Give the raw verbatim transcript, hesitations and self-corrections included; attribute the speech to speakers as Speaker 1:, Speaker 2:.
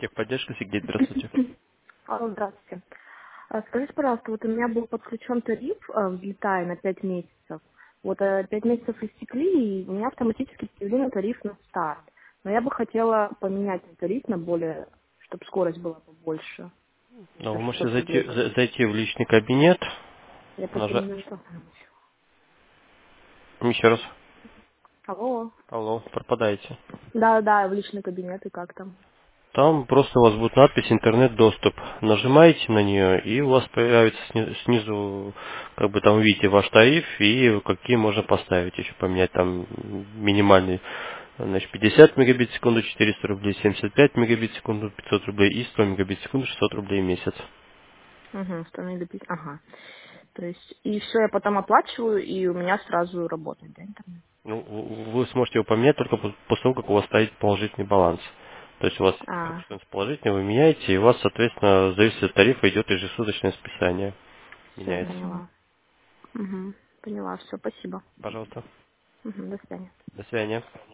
Speaker 1: Техподдержка, Сергей, здравствуйте.
Speaker 2: Алло, здравствуйте. А, Скажите, пожалуйста, вот у меня был подключен тариф э, в Литае на пять месяцев. Вот э, пять месяцев истекли, и у меня автоматически перевели на тариф на старт. Но я бы хотела поменять тариф на более, чтобы скорость была побольше.
Speaker 1: Ну,
Speaker 2: За
Speaker 1: вы можете
Speaker 2: шестьсот
Speaker 1: зайти,
Speaker 2: рублей.
Speaker 1: за- зайти в личный кабинет.
Speaker 2: Я просто
Speaker 1: Нажа...
Speaker 2: не знаю, что.
Speaker 1: Еще раз.
Speaker 2: Алло.
Speaker 1: Алло, пропадаете.
Speaker 2: Да, да, в личный кабинет, и как там?
Speaker 1: Там просто у вас будет надпись «Интернет-доступ». Нажимаете на нее, и у вас появится сни- снизу, как бы там видите ваш тариф, и какие можно поставить. Еще поменять там минимальный, значит, пятьдесят мегабит в секунду, четыреста рублей, семьдесят пять мегабит в секунду, пятьсот рублей, и сто мегабит в секунду, шестьсот рублей в месяц.
Speaker 2: Угу, установили пи- Ага. То есть, и все, я потом оплачиваю, и у меня сразу работает, да, интернет?
Speaker 1: Ну, в- вы сможете его поменять только пос- после того, как у вас стоит положительный баланс. То есть у вас как
Speaker 2: А,
Speaker 1: что положительный, вы меняете, и у вас, соответственно, в зависимости от тарифа идет ежесуточное списание.
Speaker 2: все,
Speaker 1: Меняется.
Speaker 2: поняла. Угу, поняла, все, спасибо.
Speaker 1: Пожалуйста.
Speaker 2: Угу, до свидания.
Speaker 1: До свидания.